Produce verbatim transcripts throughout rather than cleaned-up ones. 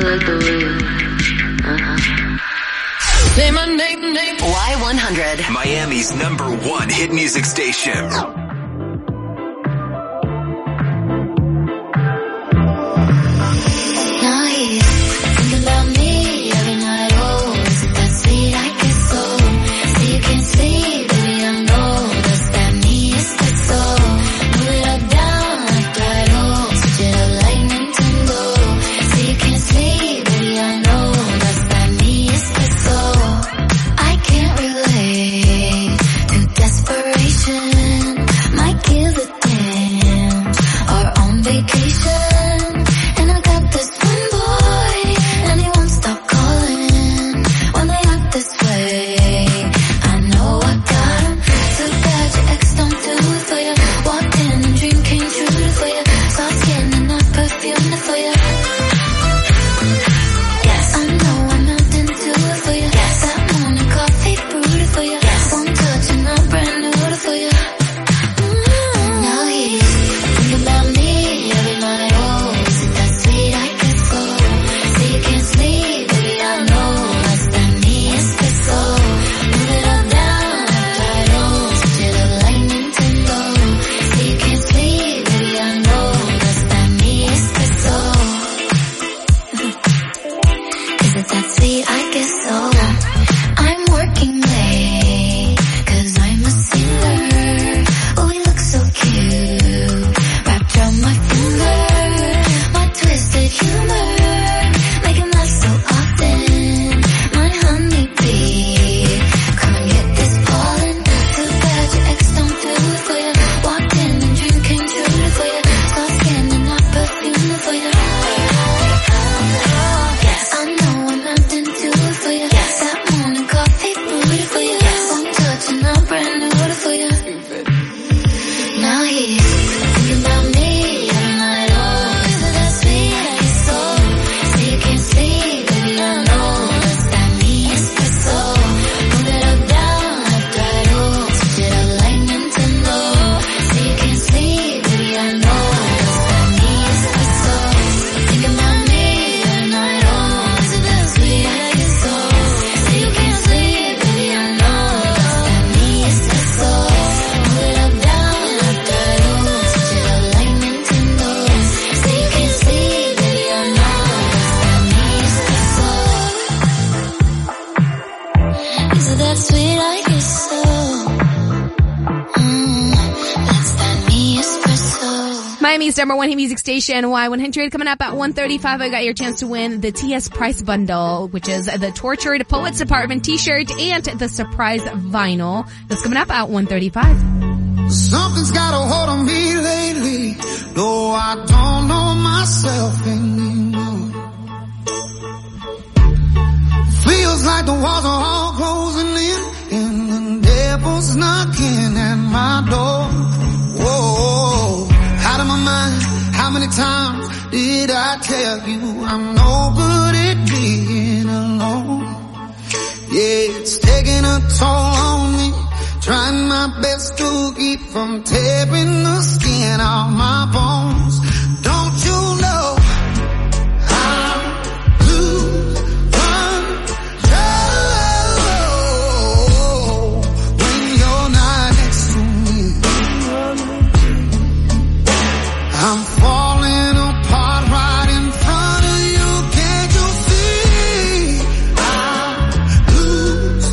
like the way you, uh-huh. Say my name, name. Y one hundred. Miami's number one hit music station. Miami's number one hit music station, Y one hundred. Coming up at one thirty-five, I got your chance to win the T S Price bundle, which is the Tortured Poets Department t-shirt and the surprise vinyl. That's coming up at one thirty-five. Something's got a hold on me lately, though I don't know myself anymore. Feels like the walls are all closing in, and the devil's knocking at my door. Whoa, out of my mind, how many times did I tell you I'm no good at being alone? Yeah, it's taking a toll on me, trying my best to keep from tearing the skin off my bones. Don't you know I lose control when you're not next to me? I'm falling apart right in front of you. Can't you see? I lose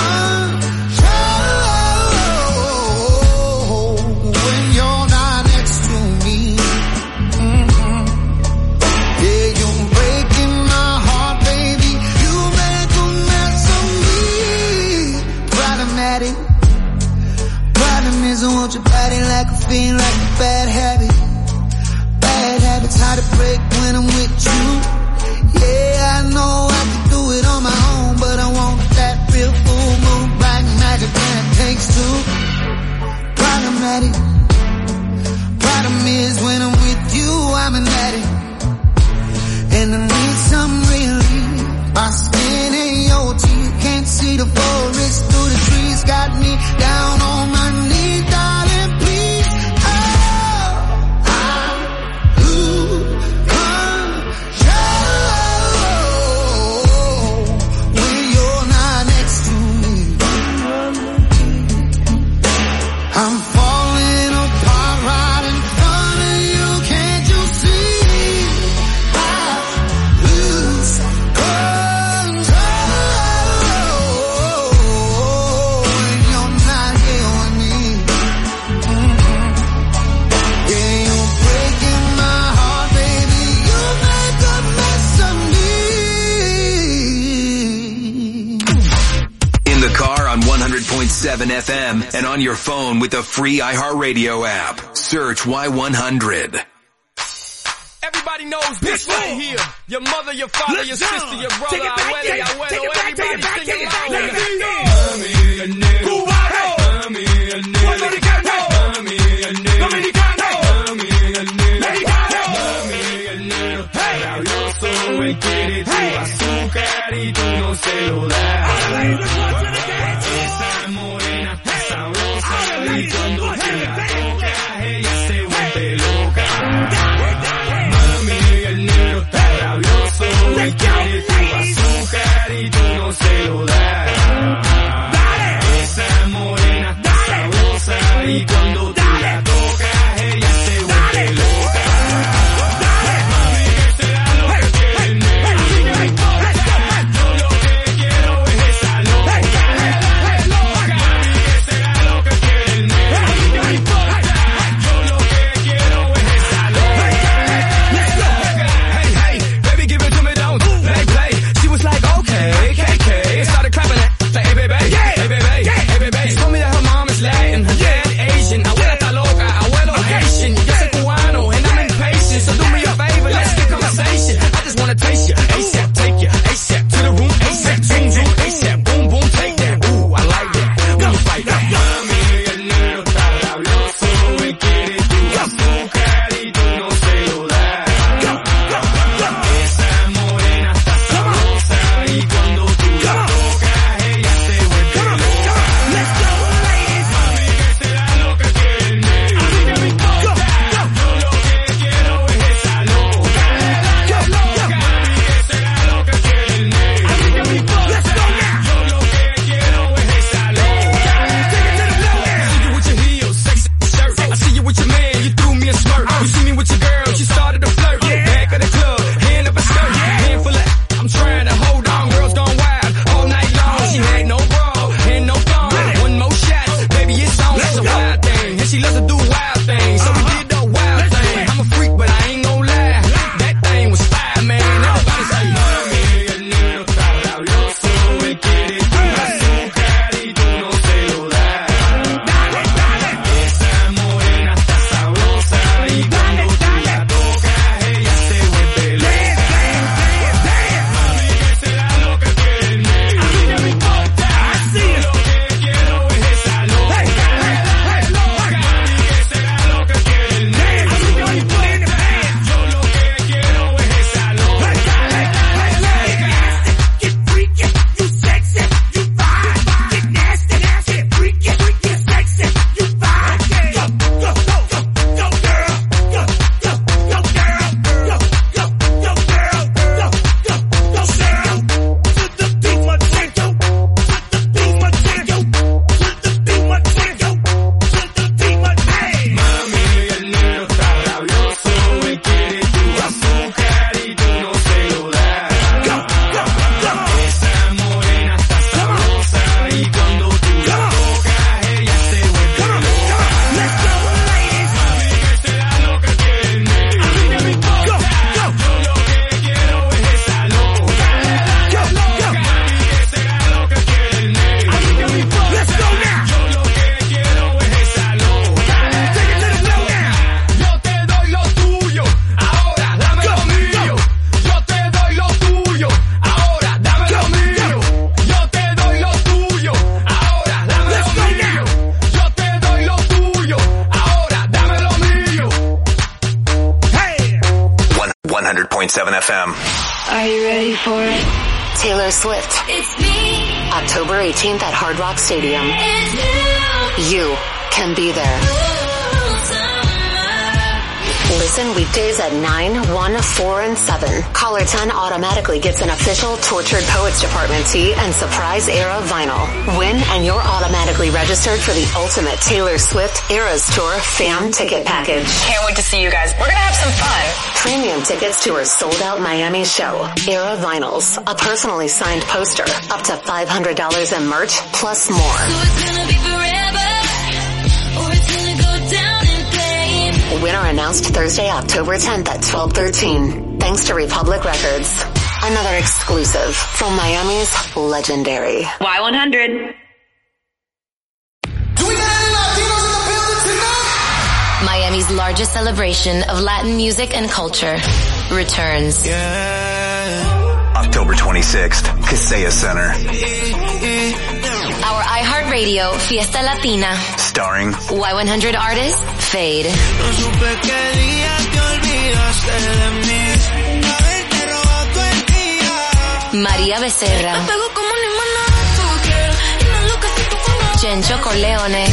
control when you're not next to me. Mm-hmm. Yeah, you're breaking my heart, baby. You make a mess of me. Problematic. Problem is I want your body like a fiend, like a bad habit. Bad habits hard to break when I'm with you. Yeah, I know I can do it on my own, but I want that real full moon, black magic when it takes two. Problematic. Problem is when I'm with you, I'm an addict, and I need some relief. My skin ain't your teeth, can't see the forest through the trees. Got me down on my knees, darling, please. Oh, I lose control seven F M and on your phone with the free iHeartRadio app. Search Y one hundred. Everybody knows this right here. Your mother, your father, Let's your go. sister, your brother, take it back, abuela, take, abuelo, take it back, take it back, everybody take it sing back, along. let it go. Cubano, Puertoricano, Dominicano, Mexicano, hey, Rabioso, él quiere tu azúcar y tú no se lo das. Esa morena está sabrosa y cuando tú la tocas ella se vuelve loca. Mami, el negro está rabioso, él quiere tu azúcar y tú no se lo das. Esa morena está sabrosa y cuando tú la tocas ella se vuelve loca. Mami, que será lo que quiere el negro. Yo lo que quiero es esa loca. Mami, que será lo que quiere el negro. Yo lo que quiero es esa loca. Hey, hey, baby, give it to me, don't play, play. She was like, okay, K K. Started clapping it, like, hey, baby, hey, baby, hey, baby. She told me that her mom is Latin, her dad Asian. Abuela está loca, abuelo Haitian. Yo soy cubano and I'm impatient, so do me a favor, let's get conversation. I just wanna taste you, ASAP, take you, ASAP to the room, ASAP, zoom, zoom, ASAP, boom, boom, take that. Ooh, I like that. When you fight that. Mami, el negro está rabioso, él quiere tu azúcar y tú no se lo das. Esa morena está sabrosa y cuando tú la tocas ella se vuelve loca. let's go, ladies. Mami, que será lo que quiere el negro. Yo lo que quiero es esa loca. Mami, que será lo que quiere el negro. Let's go now. Yo lo que quiero es esa loca. Take it to the floor I now. see you with your heels, sexy shirt. I see you with your man, you threw me a smirk. You see me with your girl, she started to flirt. Back of the club, hand up a skirt. Hand full of, I'm trying to hold on. Girls gone wild all night long. She had no bra and no thong. One more shot, baby, it's on. It's a wild thing, and she loves to do wild things. So we did the wild thing. I'm a freak, but I ain't gon' lie. That thing was fire, man. Everybody say, mami, el negro está rabioso. Él quiere tu azúcar y tú no se lo das. Esa morena está sabrosa y cuando tú la tocas ella se vuelve loca. Mami, que será lo que quiere el negro. Yo lo que quiero es esa loca. Mami, que será lo que quiere el negro. Yo lo que quiero es esa loca. Get freaky, you sexy, you fine. Get nasty, nasty, freaky, freaky, sexy, you fine. Go, go, go, go, go, girl. Go, go, go, girl. Go, go, go, girl. Go, go, go, girl. To the beat, my tango. To the beat, my tango. To the beat, my tango. To the beat, my hey. Mami, el negro está rabioso, él quiere tu azúcar y tú no se lo das. Go, go, go. Esa morena está sabrosa y cuando tú la tocas ella se vuelve loca. Let's go, ladies. Mami, que será lo que quiere el negro. Go, go. Yo lo que quiero es esa loca. Go, go. Mami, que será lo que quiere el negro. Let's go now. Yo lo que quiero es esa loca. Take it to the floor now. Yo te doy lo tuyo, ahora dame lo mío. Yo te doy lo tuyo, ahora dame lo mío. Yo te doy lo tuyo, ahora dame lo mío. Yo te doy lo tuyo, ahora dame lo mío. Hey. one hundred point seven F M. Are you ready for it? Taylor Swift, It's me. October eighteenth at Hard Rock Stadium. It's you. You can be there. Ooh, summer. Listen weekdays at nine, one, four, and seven. Caller ten automatically gets an official Tortured Poets Department tee and surprise era vinyl. Win and you're automatically registered for the ultimate Taylor Swift Eras Tour fan ticket package. Can't wait to see you guys. We're gonna have some fun. Premium tickets to her sold-out Miami show. Era vinyls, a personally signed poster, up to five hundred dollars in merch, plus more. So it's gonna be forever, or it's gonna go down in flames. Winner announced Thursday, October tenth at twelve thirteen. Thanks to Republic Records. Another exclusive from Miami's legendary Y one hundred. America's largest celebration of Latin music and culture returns. October twenty-sixth, Kaseya Center. Our iHeartRadio Fiesta Latina. Starring Y one hundred artist, Fade. María Becerra. Chencho Corleone.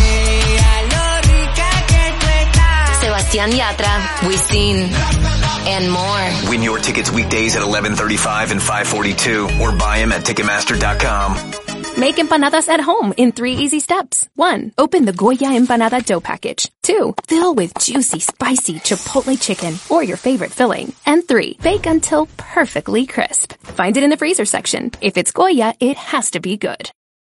Sebastián Yatra, Wisin, and more. Win your tickets weekdays at eleven thirty-five and five forty-two or buy them at Ticketmaster dot com. Make empanadas at home in three easy steps. One, open the Goya empanada dough package. Two, fill with juicy, spicy Chipotle chicken or your favorite filling. And three, bake until perfectly crisp. Find it in the freezer section. If it's Goya, it has to be good.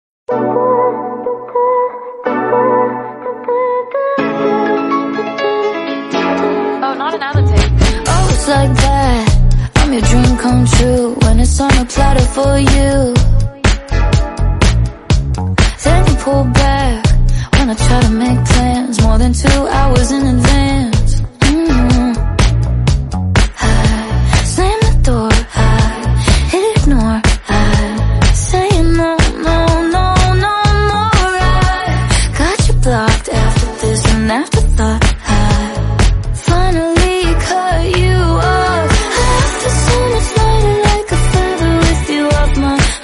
Oh, not another tape. Oh, it's like that. I'm your dream come true when it's on a platter for you. Then you pull back when I try to make plans more than two hours in advance. Mm-hmm. I slam the door, I ignore, I say no, no, no, no more. I got you blocked after this and afterthought. I finally cut you off. After so much lighter like a feather with you off my mind.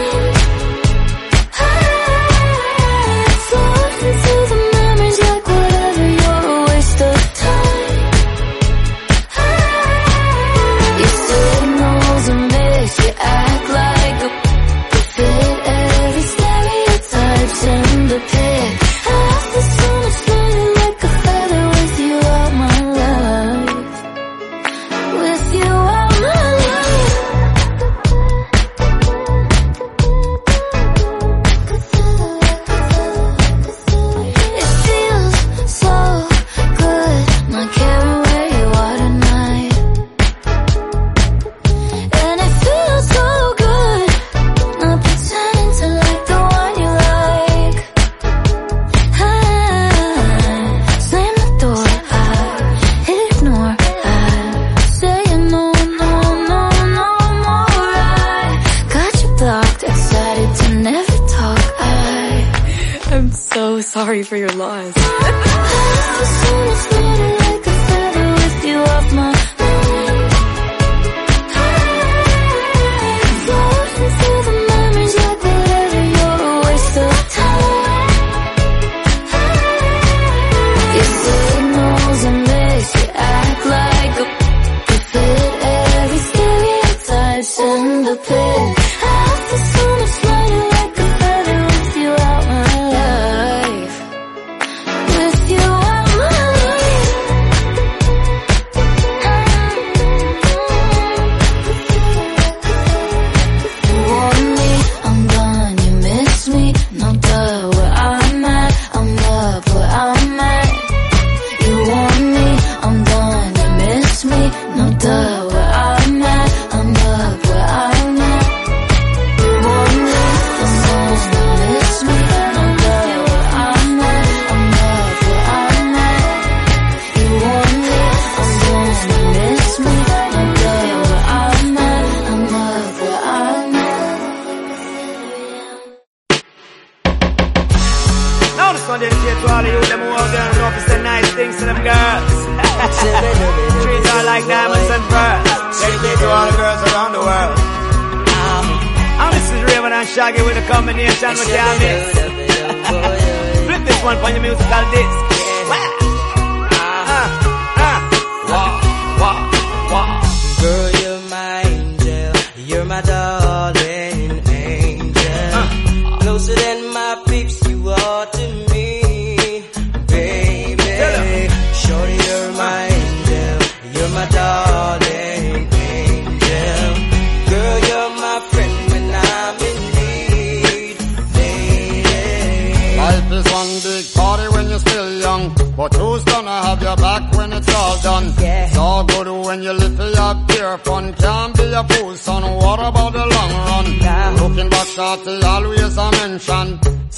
Sorry for your loss.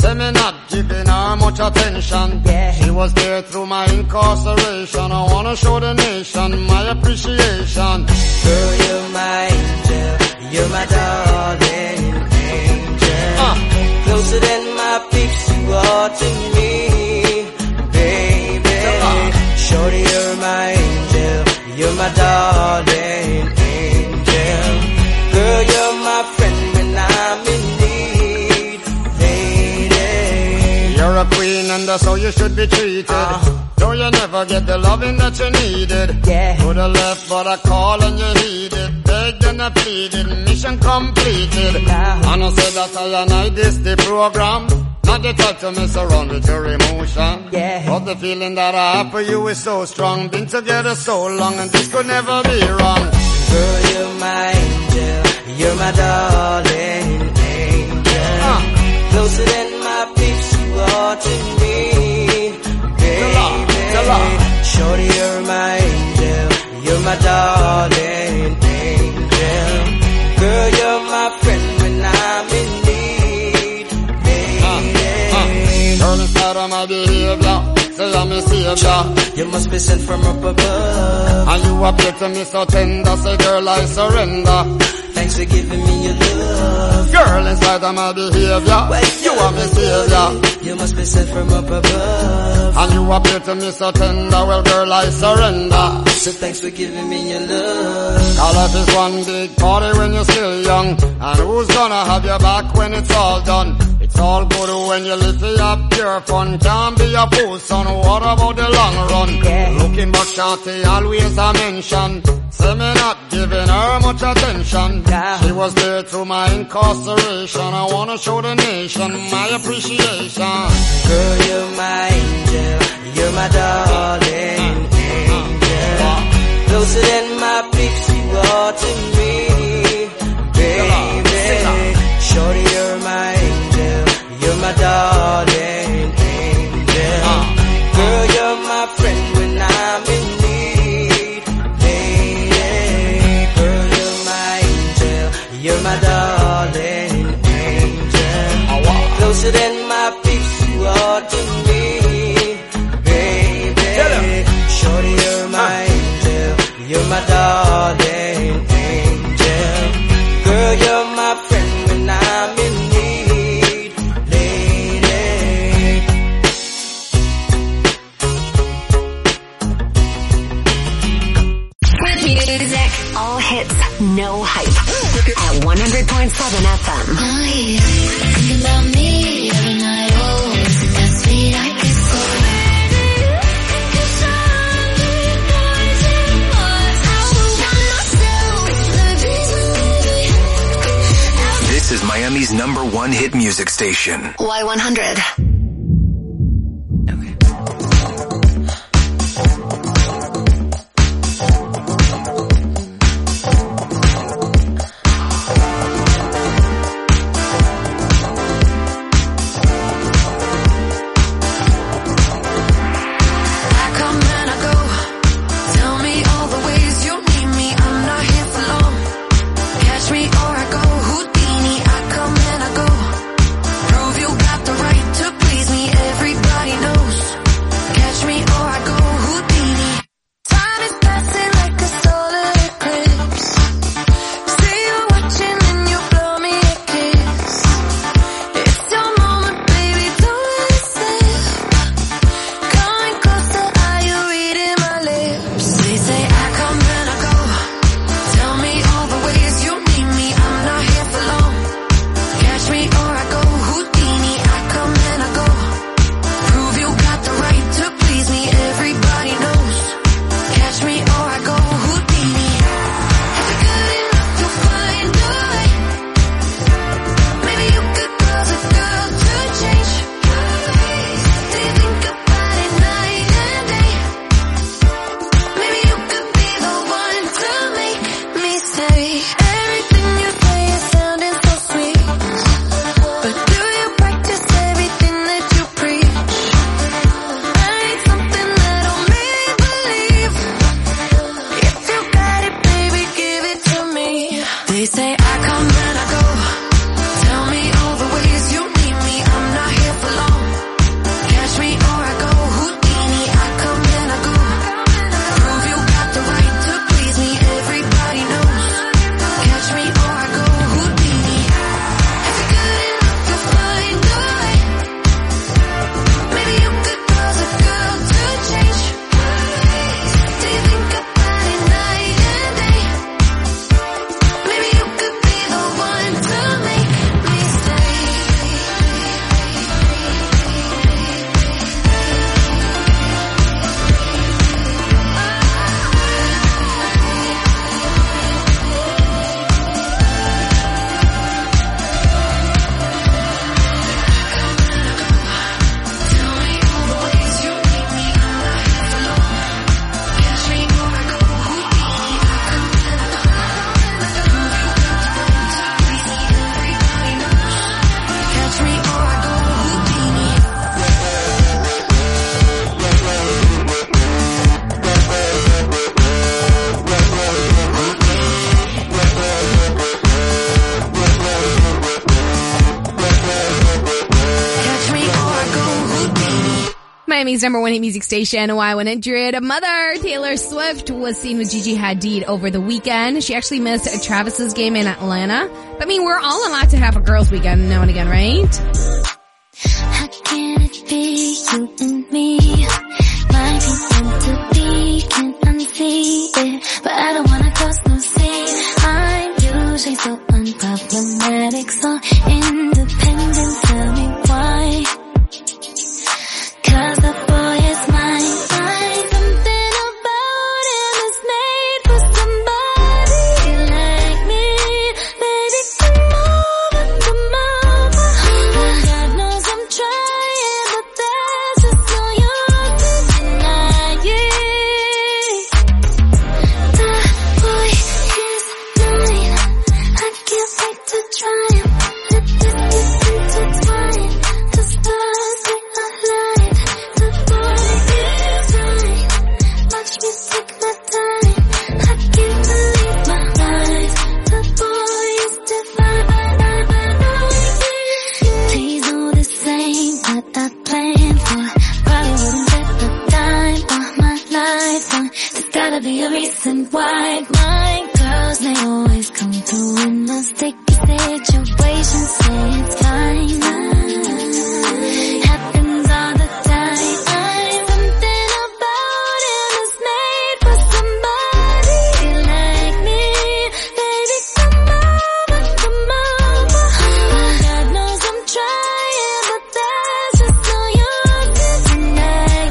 Say me not giving her much attention. Yeah. She was there through my incarceration. I wanna show the nation my appreciation. Girl, you're my angel, you're my darling angel. Uh. Closer than my peeps, you are to me, baby. Uh. Shorty, you're my angel, you're my darling angel. Girl, you're my friend when I'm in need, lady. You're a queen and that's how you should be treated. Uh. Though you never get the loving that you needed. Yeah. Could have left but I call and you heeded. Begged and I pleaded, mission completed. Nah. And I said that I and I this the program. Not the type to mess around with your emotion. Yeah. But the feeling that I have for you is so strong. Been together so long and this could never be wrong. Girl, you're my angel, you're my darling angel. Uh. Closer than my peeps, you are to me, baby. Shorty, you're my angel, you're my darling angel. Girl, you're my friend when I'm in need, baby. Uh. Uh. Girl, inside of my behavior, say I'm a savior. You must be sent from up above. And you appear to me so tender, say girl I surrender. Thanks for giving me your love. Girl, inside of my behavior, Wait, you are my savior. You must be sent from up above. And you appear to me so tender, well girl I surrender. So thanks for giving me your love. Our life is one big party when you're still young. And who's gonna have your back when it's all done? It's all good when you live for your pure fun. Can't be a fool son, what about the long run? Yeah. Looking back shorty, always I mention. Say me not giving her much attention. Yeah. She was there through my incarceration. I wanna show the nation my appreciation. Girl, you're my angel, you're my darling angel. Closer than my peeps, you are to me, baby. Shorty, you're my angel, you're my darling angel. Girl, you're my friend when I'm in need, lady. Girl, you're my angel, you're my darling angel. Closer than my peeps, you are to me, baby. Shorty, you're my angel, you're my darling angel. Girl, you're my friend when I'm in need, lady. With music, all hits, no hype. At one hundred point seven F M. Oh yeah, think about me every night. Oh, isn't that sweet? I get so ready. Cause I'm the poison was. I will want myself. This is Miami's number one hit music station. Y one hundred. say I come and I go. Tell me all the ways you need me. I'm not here for Miami's number one hit music station, Y one hundred. Mother Taylor Swift was seen with Gigi Hadid over the weekend. She actually missed Travis's game in Atlanta. But, I mean, we're all allowed to have a girls' weekend now and again, right? How can it be you and me? Might be meant to be, can't unsee it, but I don't wanna cross no sea. I'm usually so unproblematic, so independent. Tell me why? 'Cause the boy is mine. Find something about him is made for somebody like me. Baby, come over, come over. God knows I'm trying, but there's just no use in denying. The boy is mine. I can't wait to try him. Let this get intertwined. The stars they align. The boy is mine. Watch me take my time. I can't believe my eyes. The boy is divine. Please know this ain't what I planned for. Probably wouldn't bet the dime on my life. Uh, There's gotta be a reason why my girls, they always come through in a sticky situation. Say it's fine. Happens all the time. I'm something about him is made for somebody like me. Baby, come over, come over. God knows I'm trying, but there's just no use in denying.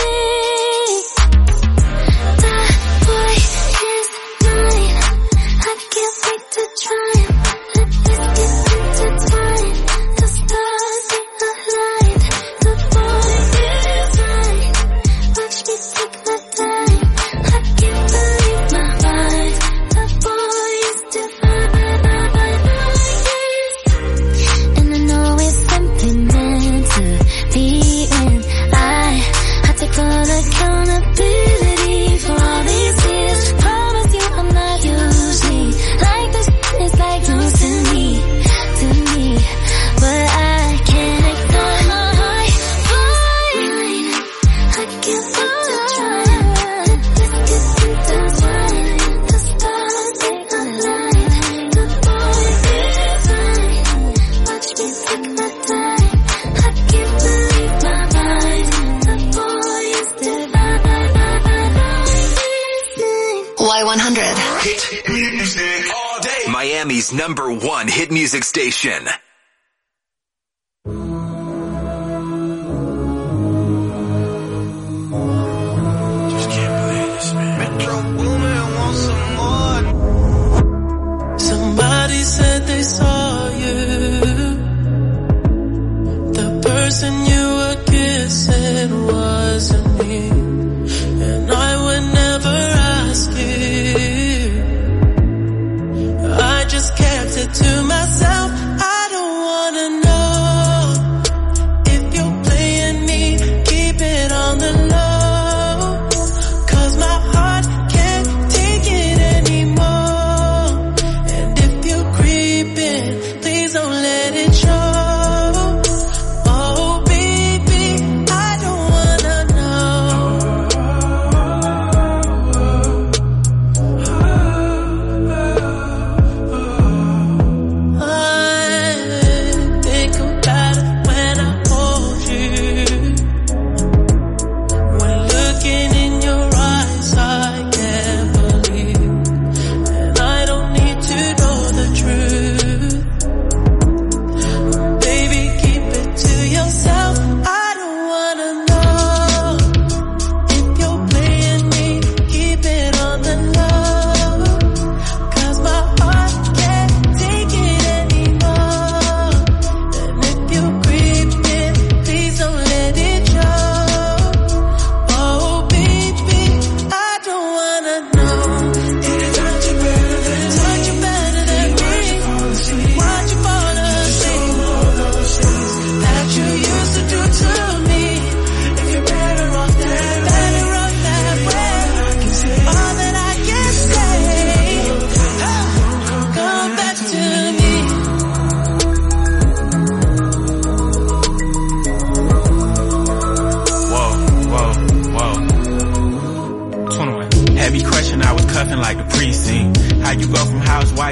The boy is mine. I can't wait to try him. Let this get intertwined. The stars they align. The boy is mine. Watch me take my time. I can't believe my eyes. The boy is divine. And I know it's something meant to be in. I I take full accountability for all these years. Promise you I'm not usually like this. It's like news to me, to me. But I can't ignore my heart. Fine. I can't wait to try. Let this get intertwined. The stars they align. The boy is mine. Watch me take my time. I can't believe my eyes. The boy is divine. Y one hundred. Hit music all day. Miami's number one hit music station. Just can't believe this, man. Metro Boomin wants some more. Somebody said they saw you. The person you were kissing wasn't me. And I would never ask you. I just kept it to myself. I don't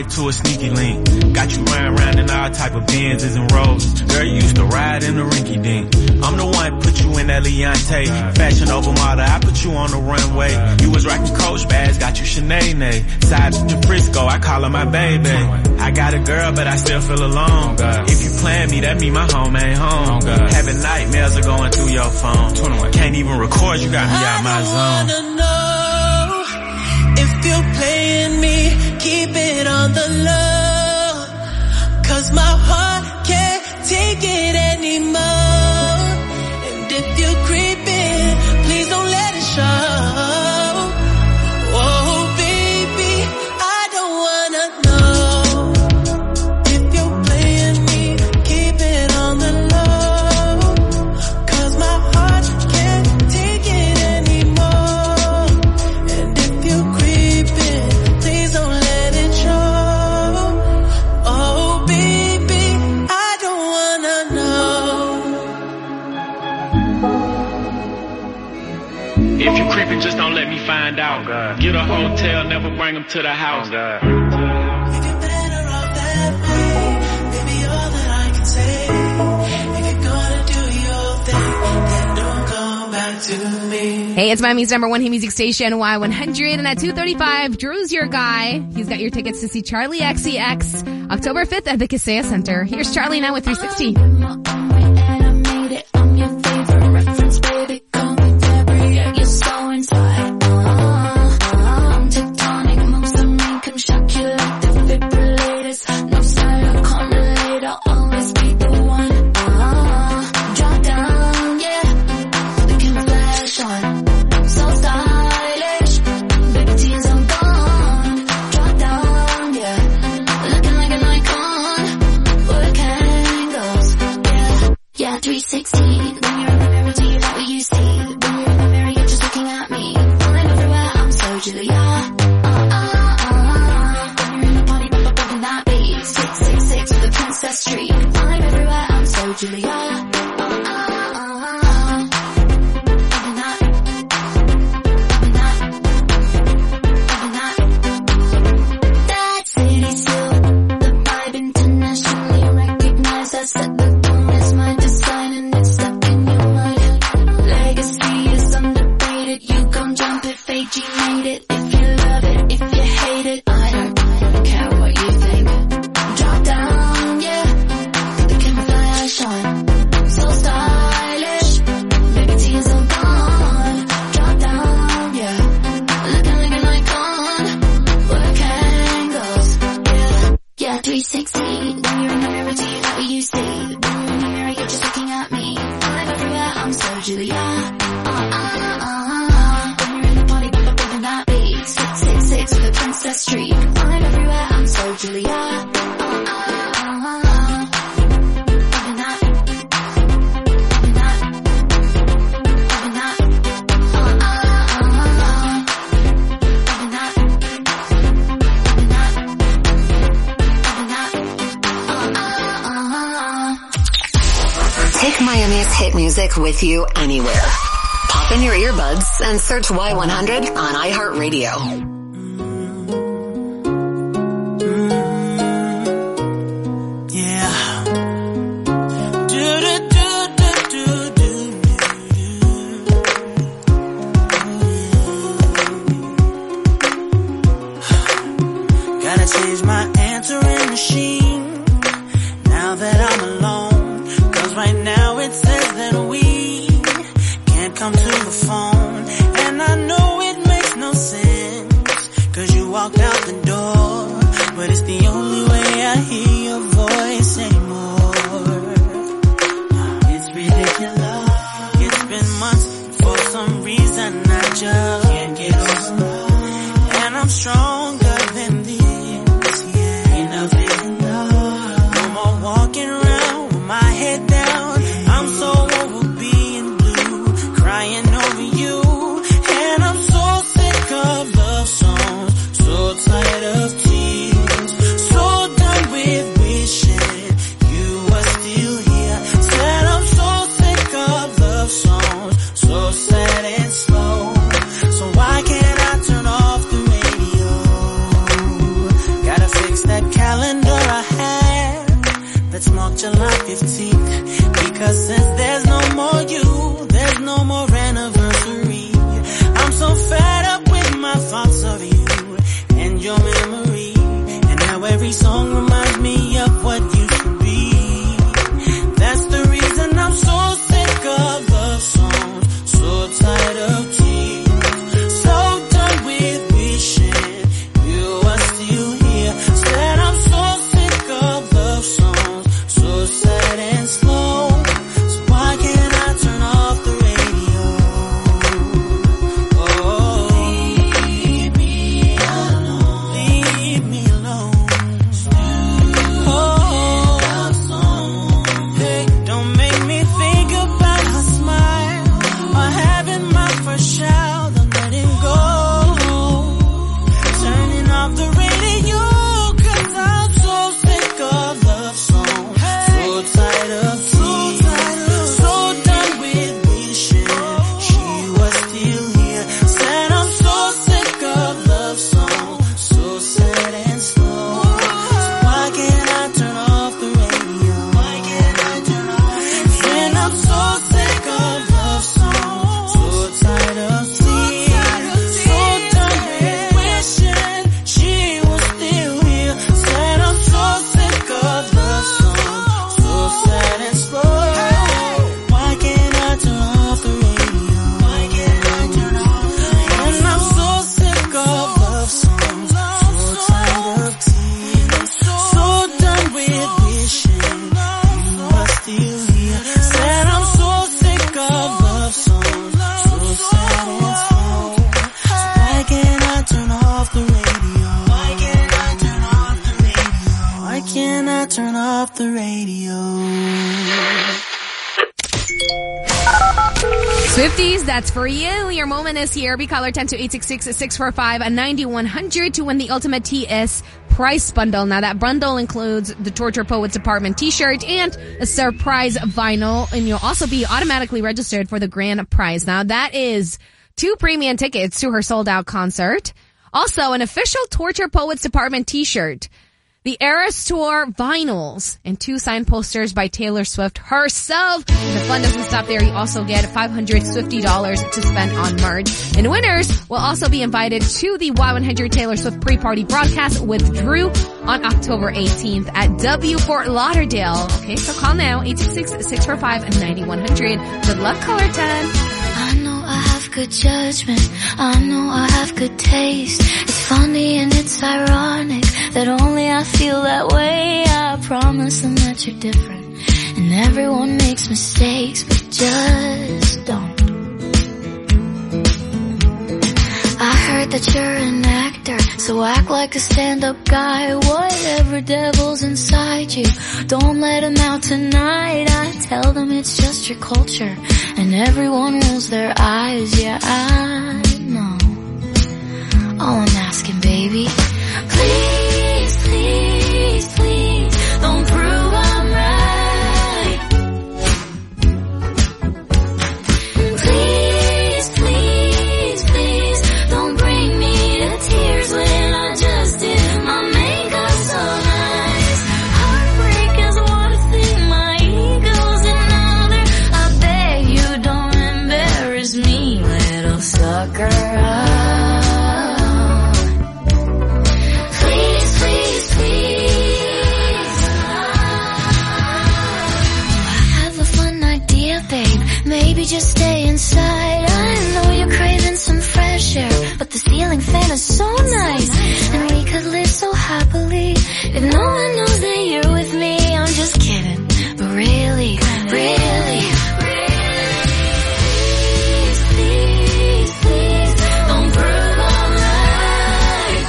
right to a sneaky link. Got you riding around in all type of Benzes and Rolls. Girl, you used to ride in the rinky dink. I'm the one put you in that Leontay. Fashion over model, I put you on the runway. You was rocking Coach bags, got you Sinead. Side to Frisco, I call her my baby. I got a girl, but I still feel alone. If you plan me, that mean my home ain't home. Having nightmares are going through your phone. Can't even record, you got me out my zone. I wanna know if you're playing me, keep it on the low. Cause my heart can't take it anymore. And if you're creeping, please don't let it show. Oh baby, I don't wanna know. If you're playing me, keep it on the low. Cause my heart can't take it anymore. And if you're creeping, please don't let it show. Oh baby, I don't wanna know. If you creeping, just don't let me find out. Get a hotel, never bring them to the house. If you're better off that way, baby, all that I can say. If you're gonna do your thing, then don't come back to me. Hey, it's Miami's number one hit music station, Y one hundred, and at two thirty-five, Drew's your guy. He's got your tickets to see Charlie X C X October fifth at the Kaseya Center. Here's Charlie now with three sixty. three sixty, when you're in the mirror, do you like what you see? When you're in the mirror, you're just looking at me. Falling everywhere, I'm so Julia. Uh, uh, uh. When you're in the party, bump, bumping that beat. six six six with the princess streak. Falling everywhere, I'm so Julia. Uh, uh, uh, uh. Bumping that, bumping that, bumping that. That city still, the vibe internationally recognized. That's the tone is my design and it's stuck in your mind. Legacy is undefeated. You gon' jump it, fake G made it. If you love it, if you hate it, I don't care what you think. Drop down, yeah. Put the camouflage on. So stylish. Baby tears are gone. Drop down, yeah. Looking like an icon. Work angles, yeah. Yeah, three sixty. When you're in the mirror, do you like what you see? When you're in the mirror, you're just looking at me. I'm everywhere, I'm so Julia. Uh, uh, uh, uh. When you're in the party, bump, bump, bumping that beat. six six six with the princess streak. I'm everywhere, I'm so Julia. Uh, uh, uh, uh. Bumping that, bumping that, bumping that. Uh, uh, uh, uh. Bumping that, bumping that, bumping that. Take Miami's hit music with you anywhere. Pop in your earbuds and search Y one hundred on iHeartRadio. Yeah. Do do do do do do do. Gotta change my answering machine now that I'm alone. Cause right now it says that we can't come to the phone. And I know it makes no sense, cause you walked out the door. But it's the only way I hear your voice anymore. It's ridiculous. It's been months, for some reason I just can't get over. And I'm stronger than this, yeah. Enough is enough. No more walking around with my head down. I'm so over being blue, crying over you. And I'm so sick of love songs, so tired of tears, so let's mark July fifteenth. Because since there's no more you, there's no more anniversary. I'm so fed up with my thoughts of you and your memory. And now every song reminds me of what used to be. That's the reason I'm so sick of love songs, so tired of tears, so done with wishing you were still here. Said I'm so sick of love songs, so sad and slow. So why can't I turn off the radio? Oh, leave me alone, leave me alone. Oh, hey, don't make me think about her smile or having my first child. I'm letting go, turning off the radio, 'cause I'm so sick of love songs, so tired of tears, so done with wishing she was still here. Said I'm so sick of love songs, so sad and slow. So why can't I turn off the radio? Why can't I turn off? And I'm so sick of love songs, so tired of tears, so done with wishing she was still here. Said I'm so sick of love songs, so sad and slow. Why can't I turn off the radio? Why can't I turn off the radio? And I'm so sick of love songs, so tired of tears, so done with wishing you were still here. Said I'm so sick of love songs, so sad and slow. So why can't I turn off the radio? Why can't I turn off the radio? Why can't I turn off the radio? Swifties, that's for you. Your moment is here. Be caller ten to eight six six, six four five, nine one hundred to win the ultimate T S price bundle. Now that bundle includes the Torture Poets Department t-shirt and a surprise vinyl, and you'll also be automatically registered for the grand prize. Now that is two premium tickets to her sold out concert. Also an official Torture Poets Department t-shirt, the Eras Tour vinyls, and two signed posters by Taylor Swift herself. And the fun doesn't stop there. You also get five hundred Swifty dollars to spend on merch. And winners will also be invited to the Y one hundred Taylor Swift pre-party broadcast with Drew on October eighteenth at W Fort Lauderdale. Okay, so call now, eight six six, six four five, nine one hundred. Good luck, caller ten. I know I have good judgment, I know I have good taste. It's funny and it's ironic that only I feel that way. I promise them that you're different, and everyone makes mistakes, but just don't. I heard that you're an actor, so act like a stand-up guy. Whatever devil's inside you, don't let him out tonight. I tell them it's just your culture, and everyone rolls their eyes. Yeah, I know. All I'm asking, baby, please, please, please, don't prove I'm right. Please, please, please, don't bring me to tears when I just did my makeup so nice. Heartbreak is one thing, my ego's another. I beg you don't embarrass me, little sucker. Please, please, please. I have a fun idea, babe. Maybe just stay inside. I know you're craving some fresh air, but the ceiling fan is so nice, and we could live so happily if no one knows that you're with me. I'm just kidding, but really, really, please, please, please, don't prove I'm right.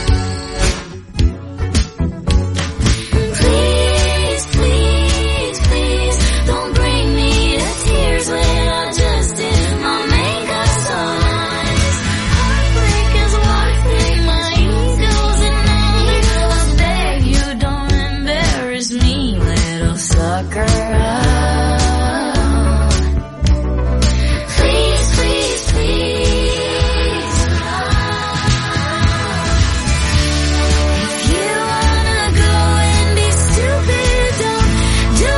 Please, please, please, don't bring me to tears when I just did my makeup so nice. Heartbreak is one thing, my ego's another. I beg you don't embarrass me, little sucker. Please, please, please. If you wanna go and be stupid, don't do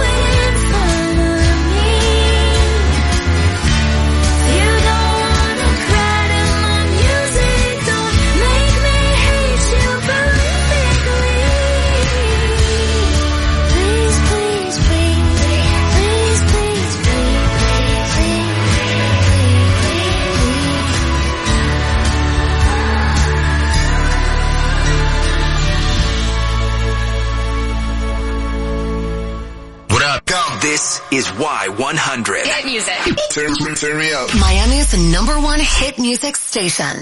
This is Y one hundred. Hit music. Turn, turn, turn me up. Miami's number one hit music station.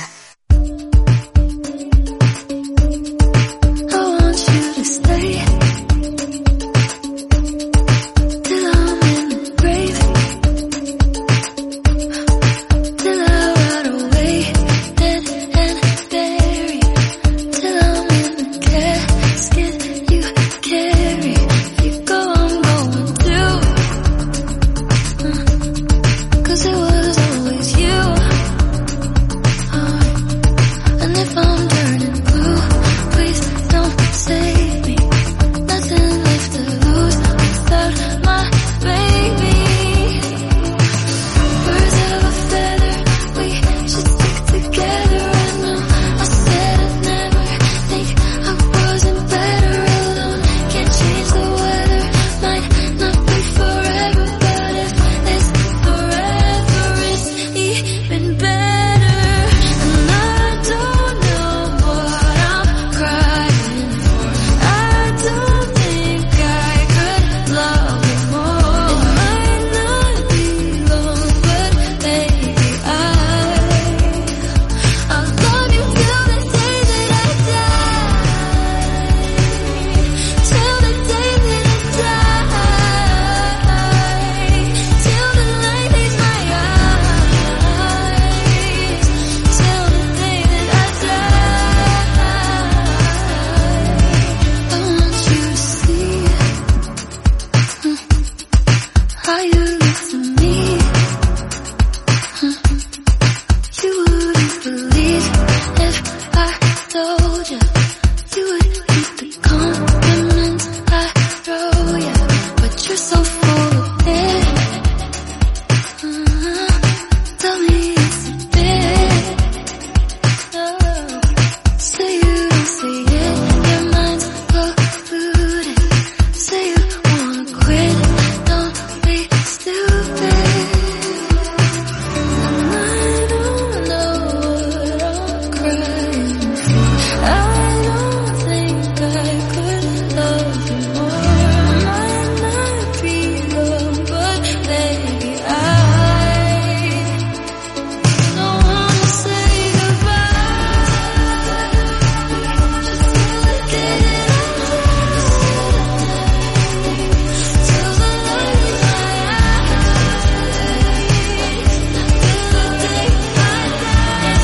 I want you to stay till I'm in the grave, till I rot away dead and buried, till I'm in the casket you carry. If you go, I'm going too, cause it was always you. Uh, and if I'm turning blue, please don't save me. Nothing left to lose without my baby. Birds of a feather, we should stick together. I know I said I'd never think I wasn't better alone. Can't change the weather, might not be forever, but if this forever is even better. And I don't know what I'm crying for. I don't think I could love you more. It might not be long, but maybe I I'll love you till the day that I die. Till the day that I die. Till the light leaves my eyes. Till the day that I die. I want you to see how you look to me. You wouldn't believe if I told you. You would hate the compliments I throw you, but you're so full of it. Uh-huh. Tell me it's a bit. No. Say you don't say it, your mind's polluted. Say you wanna quit, don't be stupid. And I don't know what I'm crying for. I don't think I could love you more. Might not be long, but maybe I don't wanna say goodbye. Just till the day that I till the light in my eyes, till the day I die.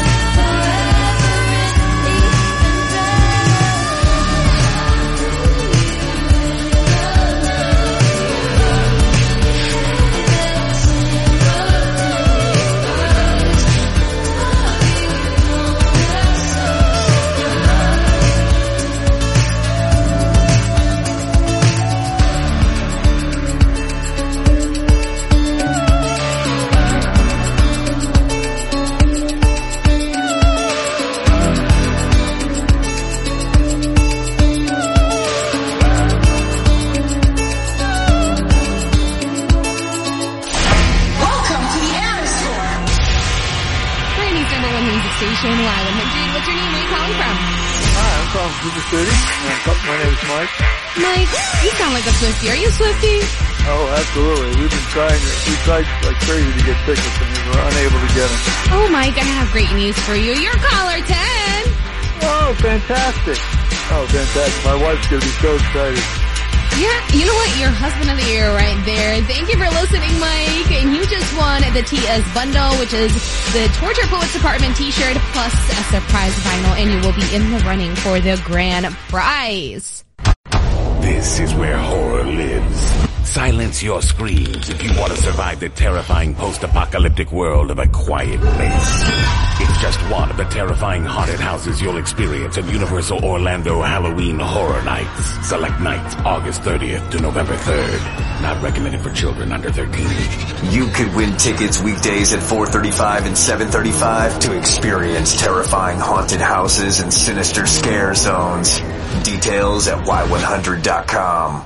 Welcome to the Anna Store. Brandy's number one music station, Y one hundred. What's your name? Where are you calling from? Hi, I'm calling from the city. My name is Mike. Mike, you sound like a Swiftie. Are you a Swiftie? Oh, absolutely. We've been trying, we tried like crazy to get tickets and we were unable to get them. Oh, Mike, I have great news for you. You're caller ten. Oh, fantastic. Oh, fantastic. My wife's going to be so excited. Yeah, you know what? You're husband of the year right there. Thank you for listening, Mike. And you just won the T S bundle, which is the Torture Poets Department t-shirt plus a surprise vinyl, and you will be in the running for the grand prize. This is where horror lives. Silence your screams if you want to survive the terrifying post-apocalyptic world of A Quiet Place. It's just one of the terrifying haunted houses you'll experience at Universal Orlando Halloween Horror Nights. Select nights August thirtieth to November third. Not recommended for children under thirteen. You could win tickets weekdays at four thirty-five and seven thirty-five to experience terrifying haunted houses and sinister scare zones. Details at Y one hundred dot com.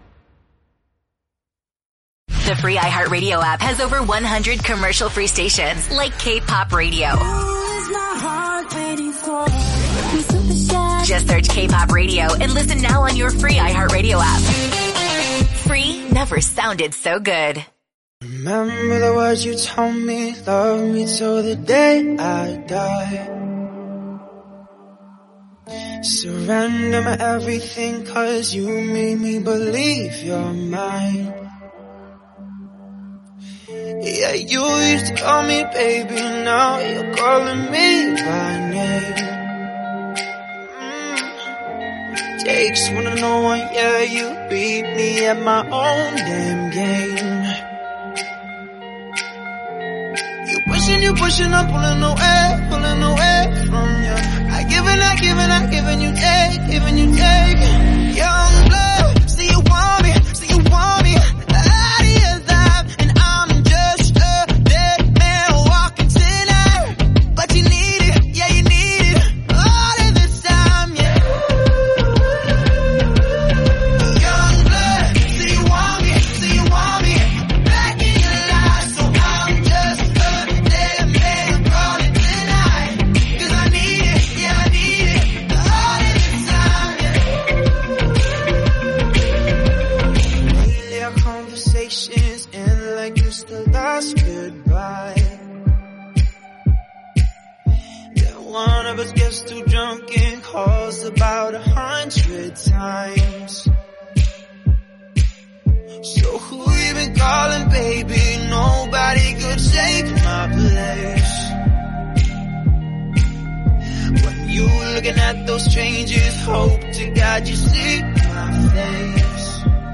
The free iHeartRadio app has over one hundred commercial-free stations like K-Pop Radio. Just search K-Pop Radio and listen now on your free iHeartRadio app. Free, never never sounded so good. Remember the words you told me, love me till the day I die. Surrender my everything, cause you made me believe you're mine. Yeah, you used to call me baby, now you're calling me by name. Mm. Takes one to know one, yeah, you beat me at my own damn game. You pushing, you pushing, I'm pulling away, pulling away from you. I give and I give and I give and you take, give and you take. Young blood, see you want me, see you want me. Out of your life, and I'm just a dead man walking tonight. But you need it, yeah you need it, all of this time, yeah. Young blood, see you want me, see you want me. Back in your life, so I'm just a dead man calling tonight. Cause I need it, yeah I need it, all of this time, yeah. Lately our conversations end like it's the last goodbye. Then one of us gets too drunk and calls about a hundred times. So who you been calling, baby? Nobody could take my place. When you looking at those strangers, hope to God you see my face.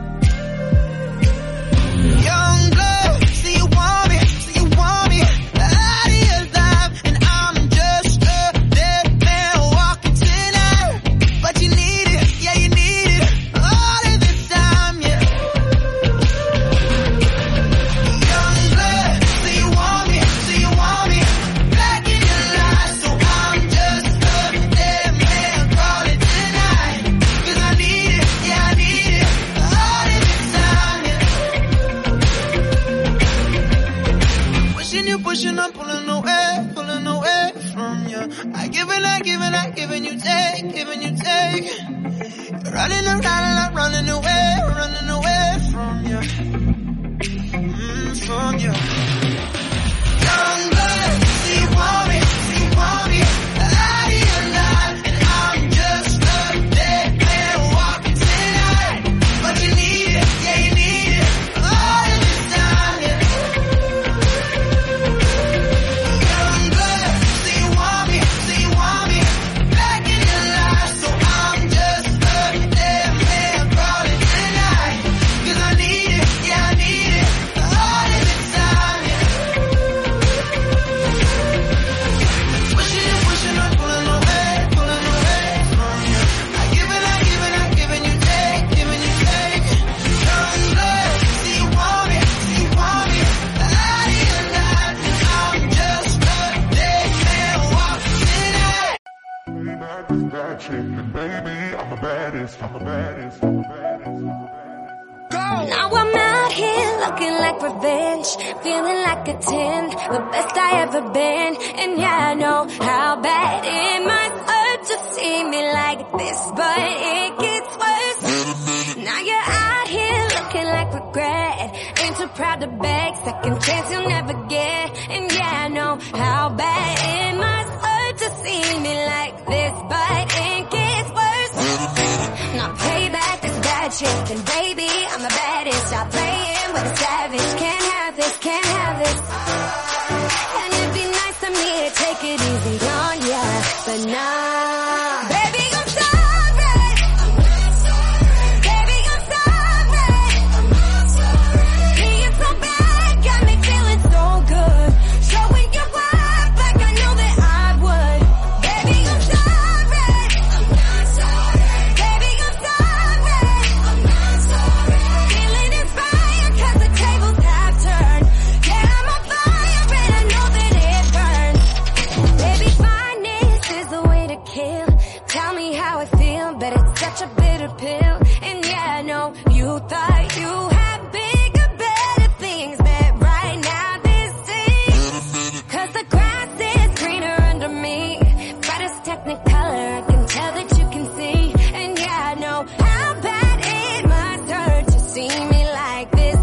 Young blood, see you want me, see you want me. Out of your life, and I'm just a dead man walking tonight. But you need it, yeah you need it, all of this time, yeah. Young blood, see you want me, see you want me. Back in your life, so I'm just a dead man calling tonight. Cause I need it, yeah I need it, all of this time, yeah. Pushing you, pushing, I'm pulling away, pulling away from you. I give and I give and I give and you take, give and you take. You're running around and I'm running away, running away from you. Mm, from you. Young blood, see you want me, see you want me. Out of your life, and I'm just a dead man walking tonight. But you need it, yeah you need it, all of this time, yeah. Young blood, see you want me, see you want me. Back in your life, so I'm just a dead man calling tonight. Cause I need it, yeah I need it, all of this time, yeah. Pushing you, pushing, I'm pulling away, pulling away from you. I give and I give and I give and you take, give and you take. Young blood, see you want me, see you want me. Out of your life, and I'm just a dead man walking tonight. That chicken, baby, I'm the baddest, I'm the baddest, I'm the baddest. Now I'm out here looking like revenge, feeling like a ten, the best I ever been. And yeah, I know how bad it must hurt to see me like this, but it gets worse. Now you're out here looking like regret, ain't too proud to beg, second chance you'll never get. And yeah, I know how bad it must hurt to see me like this, but it gets worse. Now payback is bad shit, and baby, I'm the baddest. Stop playing with a savage. Can't have this, can't have this. And it'd be nice of me to take it easy on ya, but nah. Baby, I'm sorry. Baby, I'm sorry. Being so bad got me feeling so good. Showing you up like I knew that I would. Baby, I'm sorry. Baby, I'm sorry. Feeling inspired 'cause the tables have turned. Yeah, I'm on fire and I know that it burns. Baby, fineness is the way to kill. Tell me how I feel, but it's such a bitter pill. And yeah, I know you thought you had bigger, better things, but right now this is 'cause the grass is greener under me. Brightest technicolor, I can tell that you can see. And yeah, I know how bad it must hurt to see me like this,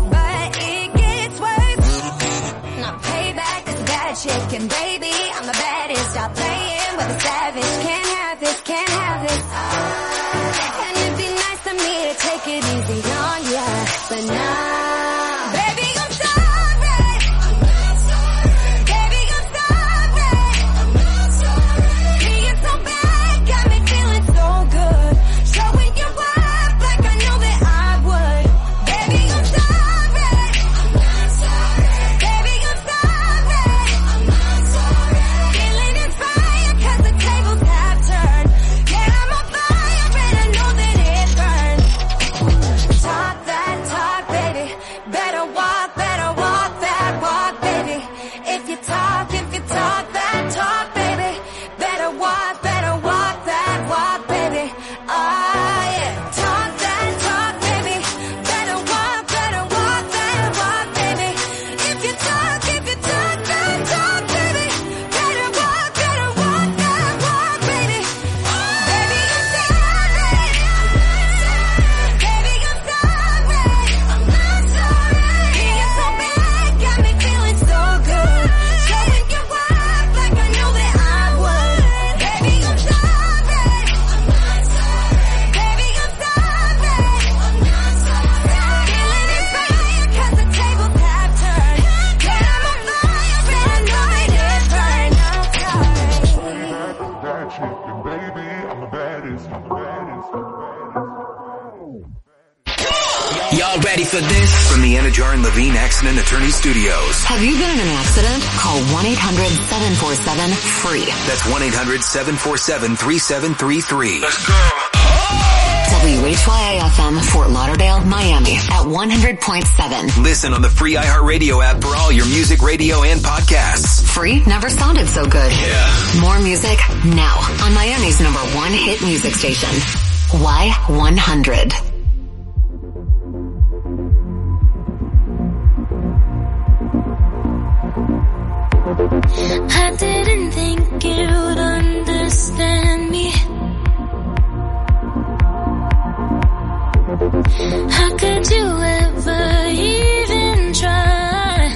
the this from the Anajar and Levine Accident Attorney Studios. Have you been in an accident? Call one eight hundred seven four seven free. That's one eight hundred seven four seven three seven three three. Let's go. W H Y A F M, Fort Lauderdale, Miami at one hundred point seven. Listen on the free iHeartRadio app for all your music, radio, and podcasts. Free never sounded so good. Yeah. More music now on Miami's number one hit music station. Y one hundred. I didn't think you'd understand me. How could you ever even try?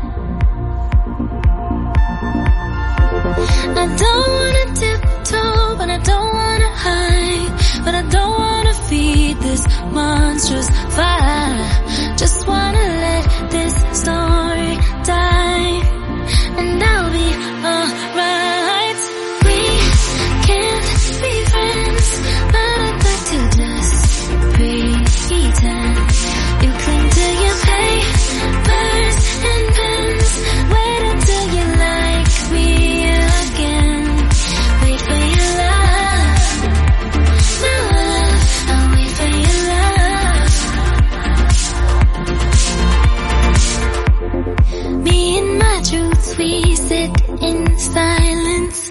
I don't wanna tiptoe, but I don't wanna hide. But I don't wanna feed this monstrous fire. Just wanna let this story die, and I'll be alright. We can't be friends, but I'd like to just pretend. You cling to your papers and pens. Wait until you like me again. Wait for your love, my love. I'll wait for your love. Me and my truths, we sit in silence.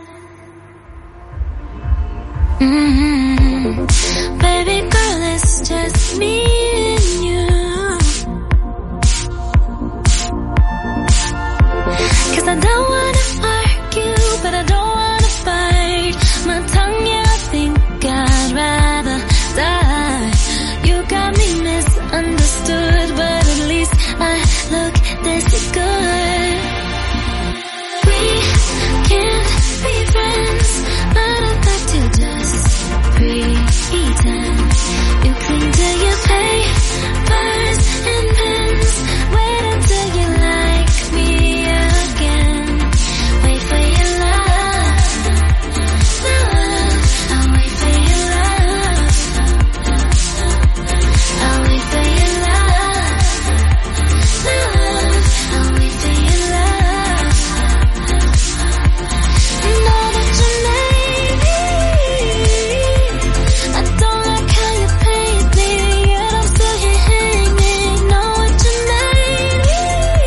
Mm-hmm. Baby girl, it's just me and you. 'Cause I don't wanna argue, but I don't wanna fight. My tongue, yeah, I think I'd rather die. You got me misunderstood, but at least I look this good. We can't be friends, but I'd like to just pretend. You cling to your papers and pens. Wait until you like me again. Wait for your love, my love. I'll wait for your love. I'll wait for your love, my love. I'll wait for your love. Know that you made me. I don't like how you paint me, yet I'm still here hanging. Know what you made me.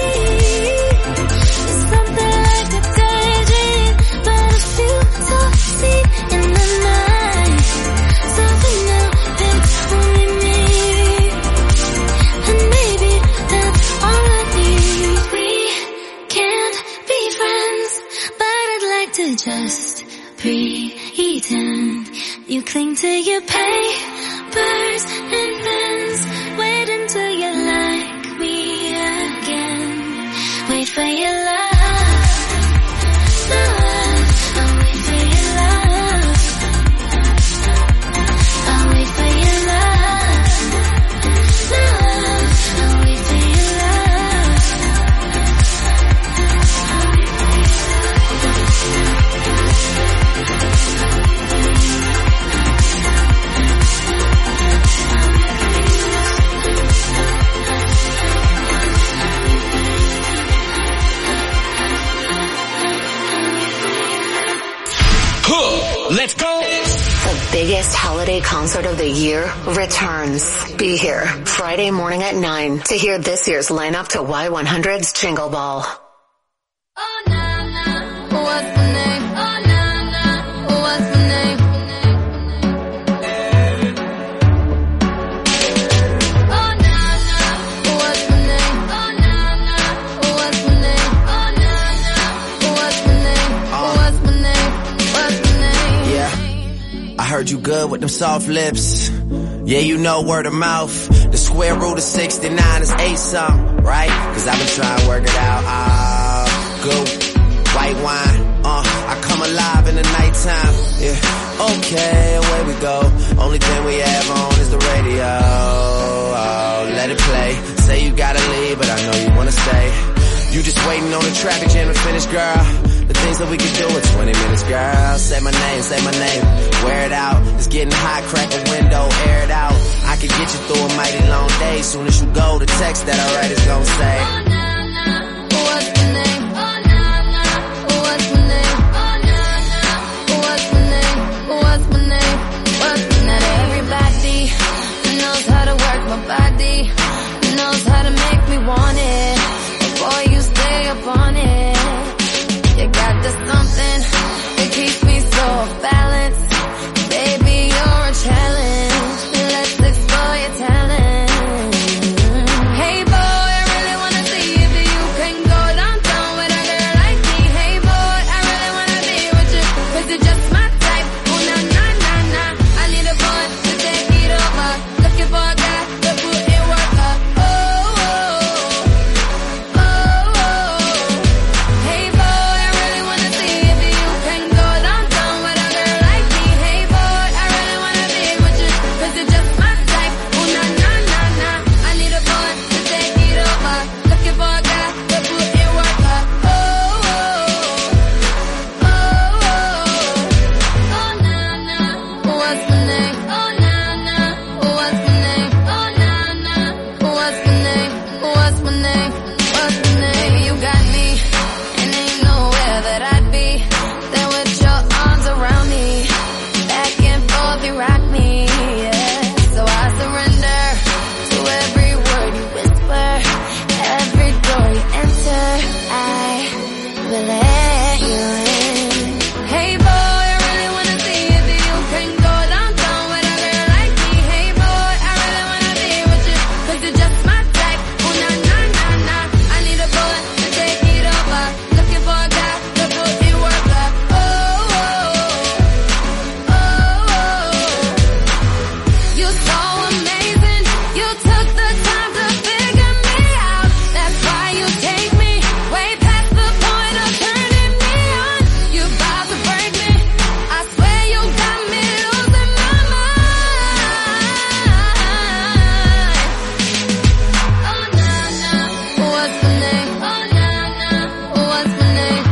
It's something like a daydream, but a few soft seeds in the night. Something new that's only me, and maybe that's all I need. We can't be friends, but I'd like to just pretend. You cling to your papers and pens. Wait until you like me again. Wait for your love, my love. I'll wait for your love. I'll wait for your love, my love. I'll wait for your love. Let's go. The biggest holiday concert of the year returns. Be here Friday morning at nine to hear this year's lineup to Y one hundred's Jingle Ball. Oh, nah, nah. What's the name? Oh, nah, nah. What's the name? Oh, nah, nah. What's the name? Oh, nah, nah. What's the name? Oh, nah, nah. What's the name? What's the name? What's the name? Yeah, I heard you good with them soft lips. Yeah, you know word of mouth. The square root of sixty-nine is eight something, right? Cause I've been trying to work it out. Ah, go, white wine. Uh, I come alive in the nighttime. Yeah, okay, away we go. Only thing we have on is the radio. Oh, let it play. Say you gotta leave, but I know you wanna stay. You just waiting on the traffic jam to finish, girl. The things that we could do in twenty minutes, girl. Say my name, say my name. Wear it out. It's getting hot, crack a window, air it out. I could get you through a mighty long day. Soon as you go, the text that I write is gonna say, Oh, nah, nah. What's my name? Oh, nah, nah. What's my name? Oh, nah, nah. What's my name? What's my name? What's my name? Everybody knows how to work my body, knows how to make me want it. Before you stay up on it, you got the something that keeps me so off balance. Baby, you're a challenge. Let's explore your talent. Hey boy, I really wanna see if you can go downtown with a girl like me. Hey boy, I really wanna be with you, 'cause you're just my type. Oh, nah, nah, nah, nah. I need a boy to take it over. Looking for a guy to put in work up. Oh, oh, oh, oh. Hey boy, I really wanna see if you can go downtown with a girl like me. Hey boy, I really wanna be with you, 'cause you're just my type. Oh, nah, nah, nah, nah. I need a boy to take it over. Looking for a guy to put in work up. Oh, oh, oh, oh. Oh, nah, nah. What's my name? Oh, nah, nah. What's my name? Oh, nah, nah. What's my name? What's my name? What's my name? You got me, and ain't nowhere that I'd be than with your arms around me. Back and forth, you rock me, yeah. So I surrender to every word you whisper, every door you enter. I will let you in. Hey boy, I really wanna see if you can go downtown with a girl like me. Hey boy, I really wanna be with you, 'cause you're just my type. Oh, nah, nah, nah, nah. I need a boy to take it over. Looking for a guy to put in work up. Oh, oh, oh, oh. You so amazing. You took the time to figure me out. That's why you take me way past the point of turning me on. You about to break me. I swear you got me losing my mind. Oh, nah, nah. What's my name? Oh, nah, nah. What's my name?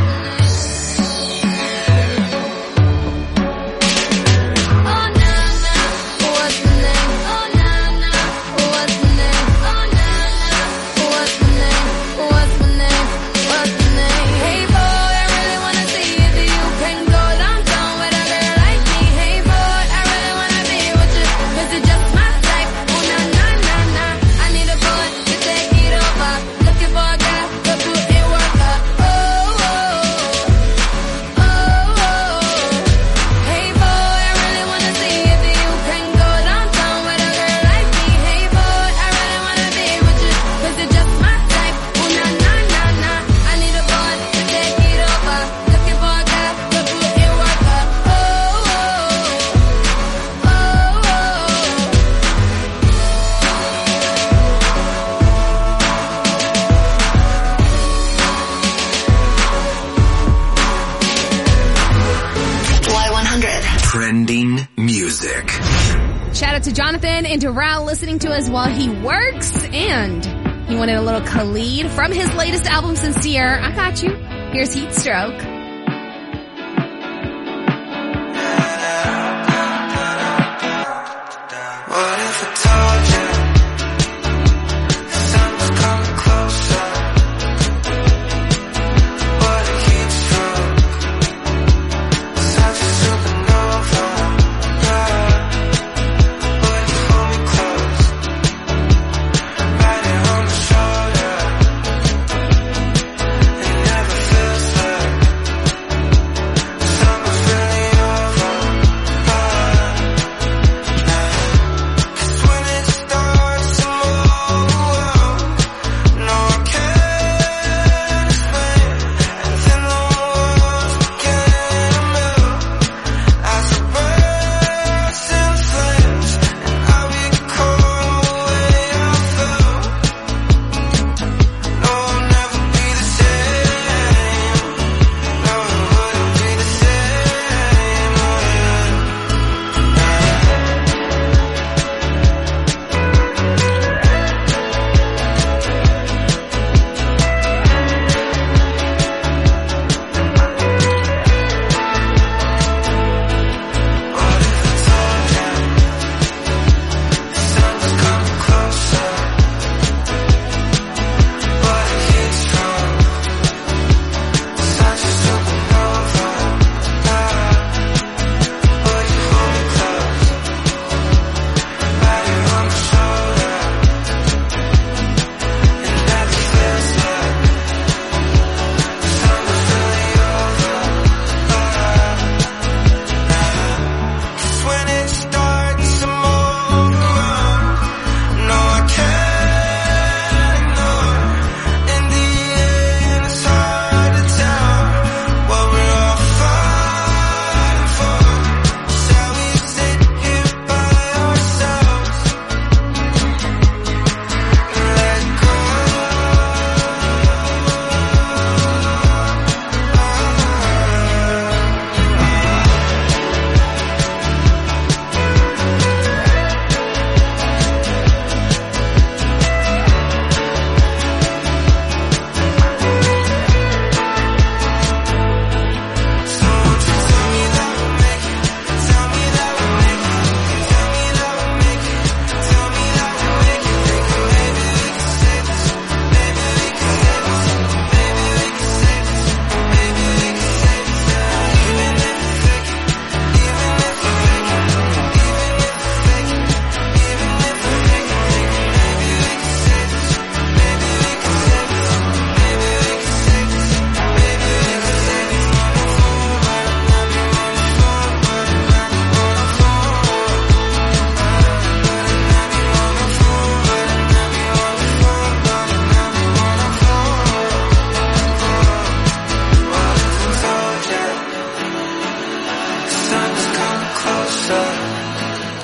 Oh, nah, nah. What's my name? Oh, nah, nah. What's my name? Oh, nah, nah. What's my name? What's my name? What's my name? Hey boy, I really wanna see if you can go downtown with a girl like me. Hey boy, I really wanna be with you, 'cause you're just my type. Oh, nah, nah, nah, nah. I need a boy to take it over. Looking for a guy to put in work up. Oh, oh, oh, oh. Hey boy, I really wanna see if you can go downtown with a girl like me. Hey boy, I really wanna be with you, 'cause you're just my type. Oh, nah, nah, nah, nah. I need a boy to take it over. Looking for a guy to put in work up. Oh, oh, oh, Y one hundred. Trending music. Shout out to Jonathan and Doral listening to us while he works, and he wanted a little Khalid from his latest album, Sincere. I got you. Here's Heat Stroke.